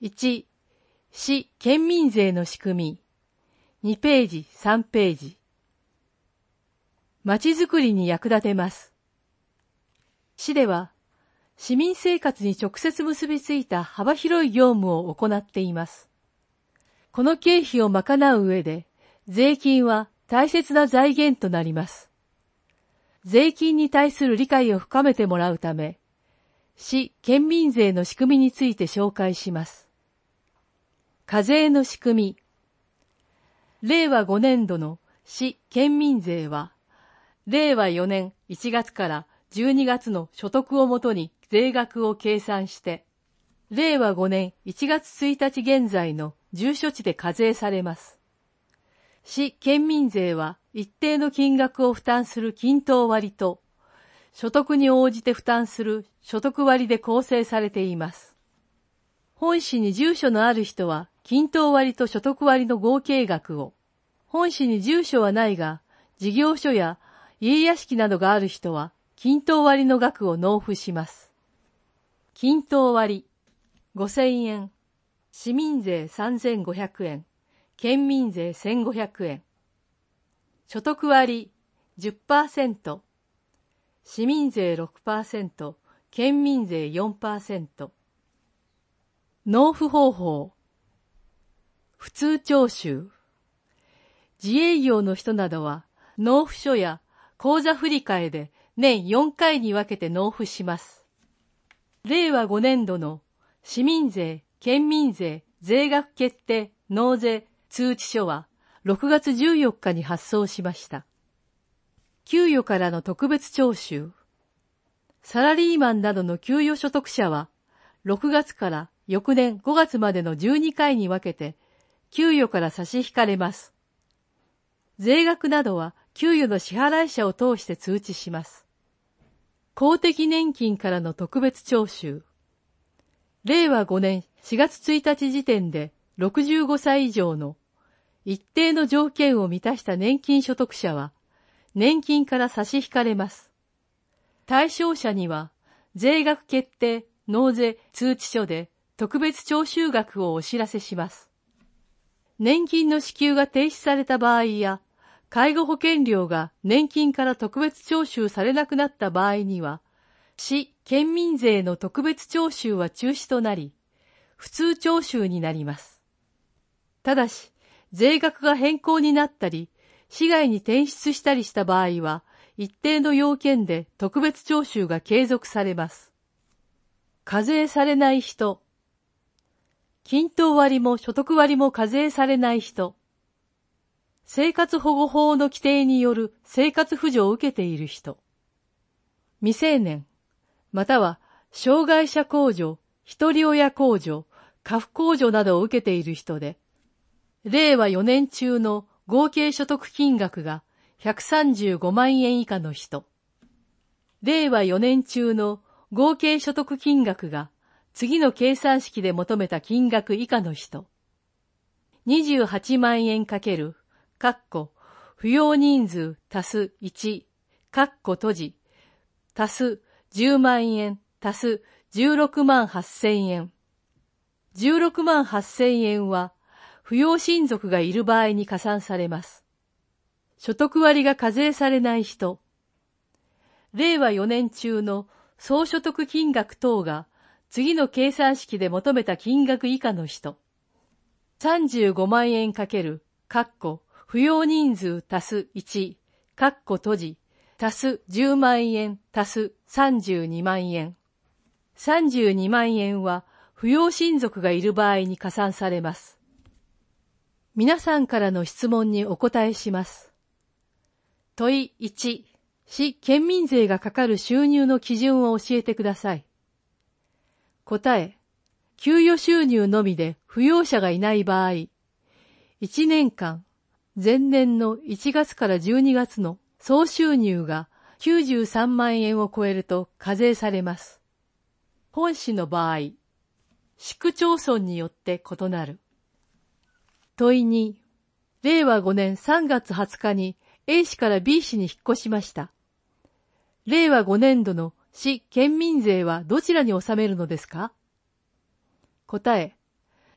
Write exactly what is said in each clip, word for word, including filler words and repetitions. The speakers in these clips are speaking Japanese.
いち、市県民税の仕組み。にページ、さんページ。まちづくりに役立てます。市では、市民生活に直接結びついた幅広い業務を行っています。この経費を賄う上で、税金は大切な財源となります。税金に対する理解を深めてもらうため、市県民税の仕組みについて紹介します。課税の仕組み。れいわごねんどの市県民税は、れいわよねんいちがつからじゅうにがつの所得をもとに税額を計算して、れいわごねんいちがつついたち現在の住所地で課税されます。市県民税は一定の金額を負担する均等割と、所得に応じて負担する所得割で構成されています。本市に住所のある人は均等割と所得割の合計額を、本市に住所はないが事業所や家屋敷などがある人は均等割の額を納付します。均等割ごせんえん、市民税さんぜんごひゃくえん、県民税せんごひゃくえん。所得割 じゅっパーセント、市民税 ろくパーセント、県民税 よんパーセント。納付方法。普通徴収。自営業の人などは納付書や口座振替で年よんかいに分けて納付します。れいわごねんどの市民税、県民税、税額決定、納税通知書はろくがつじゅうよっかに発送しました。給与からの特別徴収。サラリーマンなどの給与所得者は、ろくがつから翌年ごがつまでのじゅうにかいに分けて、給与から差し引かれます。税額などは給与の支払い者を通して通知します。公的年金からの特別徴収。れいわごねんしがつついたち時点でろくじゅうごさい以上の一定の条件を満たした年金所得者は、年金から差し引かれます。対象者には、税額決定、納税通知書で特別徴収額をお知らせします。年金の支給が停止された場合や、介護保険料が年金から特別徴収されなくなった場合には、市県民税の特別徴収は中止となり、普通徴収になります。ただし、税額が変更になったり、市外に転出したりした場合は、一定の要件で特別徴収が継続されます。課税されない人。均等割も所得割も課税されない人。生活保護法の規定による生活扶助を受けている人。未成年、または障害者控除、一人親控除、家父控除などを受けている人で、れいわよねん中の合計所得金額がひゃくさんじゅうごまんえん以下の人。れいわよねん中の合計所得金額が次の計算式で求めた金額以下の人。にじゅうはちまんえんかける、括弧、扶養人数足すいち、括弧閉じ、足すじゅうまんえん足すじゅうろくまんはっせんえん。じゅうろくまんはっせんえんは、扶養親族がいる場合に加算されます。所得割が課税されない人。れいわよねん中の総所得金額等が次の計算式で求めた金額以下の人。さんじゅうごまんえんかける、括弧、扶養人数足すいち、括弧閉じ、足すじゅうまんえん足すさんじゅうにまんえん。さんじゅうにまんえんは扶養親族がいる場合に加算されます。皆さんからの質問にお答えします。問いいち、市県民税がかかる収入の基準を教えてください。答え、給与収入のみで扶養者がいない場合、いちねんかん、前年のいちがつからじゅうにがつの総収入がきゅうじゅうさんまんえんを超えると課税されます。本市の場合、市区町村によって異なる。問いに、れいわごねんさんがつはつかにA 市から B 市に引っ越しました。れいわごねんどの市県民税はどちらに納めるのですか？答え、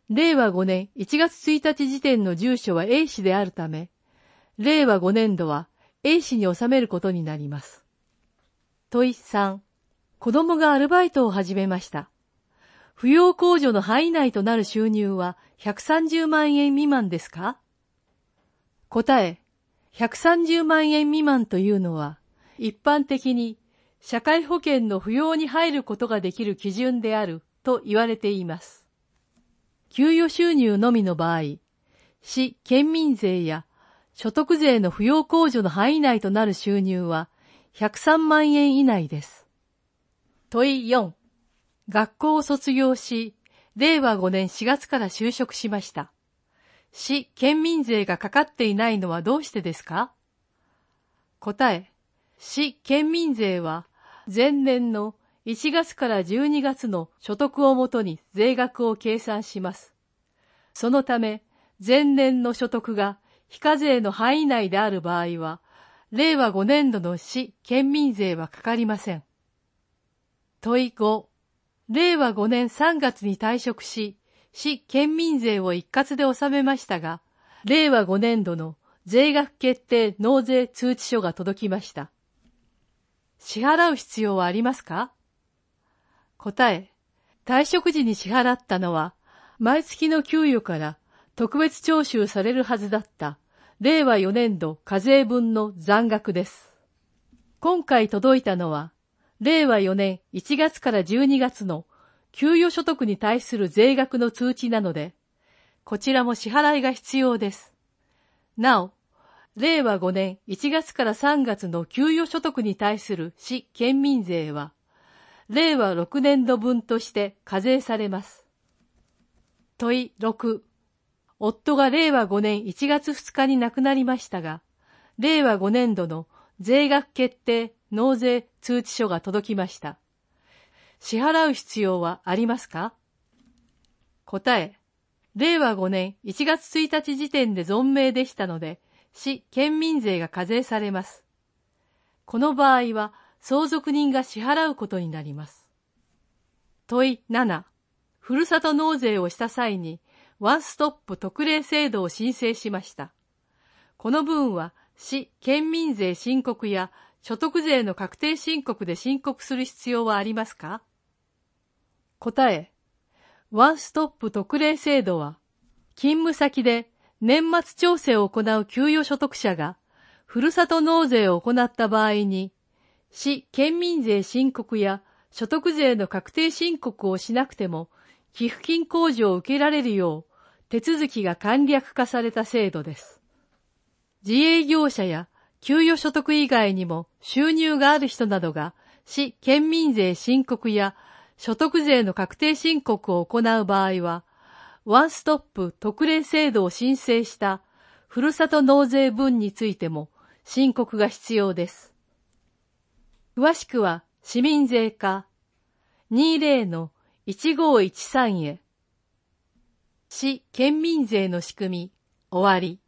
れいわごねんいちがつついたち時点の住所は A 市であるため、れいわごねんどは A 市に納めることになります。問いさん、子供がアルバイトを始めました。扶養控除の範囲内となる収入はひゃくさんじゅうまんえん未満ですか？答え、ひゃくさんじゅうまんえん未満というのは、一般的に社会保険の扶養に入ることができる基準であると言われています。給与収入のみの場合、市県民税や所得税の扶養控除の範囲内となる収入はひゃくさんまんえん以内です。問いよん、学校を卒業し、れいわごねんしがつから就職しました。市県民税がかかっていないのはどうしてですか？答え、市県民税は前年のいちがつからじゅうにがつの所得をもとに税額を計算します。そのため、前年の所得が非課税の範囲内である場合は、れいわごねんどの市県民税はかかりません。問いご、れいわごねんさんがつに退職し、市県民税を一括で納めましたが、れいわごねんどの税額決定納税通知書が届きました。支払う必要はありますか？答え、退職時に支払ったのは、毎月の給与から特別徴収されるはずだったれいわよねんど課税分の残額です。今回届いたのは、れいわよねんいちがつからじゅうにがつの給与所得に対する税額の通知なので、こちらも支払いが必要です。なお、れいわごねんいちがつからさんがつの給与所得に対する市県民税は、れいわろくねんどぶんとして課税されます。問いろく、夫がれいわごねんいちがつふつかに亡くなりましたが、れいわごねんどの税額決定納税通知書が届きました。支払う必要はありますか？答え、れいわごねんいちがつついたち時点で存命でしたので、市県民税が課税されます。この場合は相続人が支払うことになります。問いなな、ふるさと納税をした際にワンストップ特例制度を申請しました。この分は市県民税申告や所得税の確定申告で申告する必要はありますか？答え、ワンストップ特例制度は、勤務先で年末調整を行う給与所得者が、ふるさと納税を行った場合に、市県民税申告や所得税の確定申告をしなくても、寄付金控除を受けられるよう、手続きが簡略化された制度です。自営業者や給与所得以外にも収入がある人などが、市県民税申告や所得税の確定申告を行う場合は、ワンストップ特例制度を申請したふるさと納税分についても申告が必要です。詳しくは市民税課 にじゅうのいちごいちさん へ。市県民税の仕組み終わり。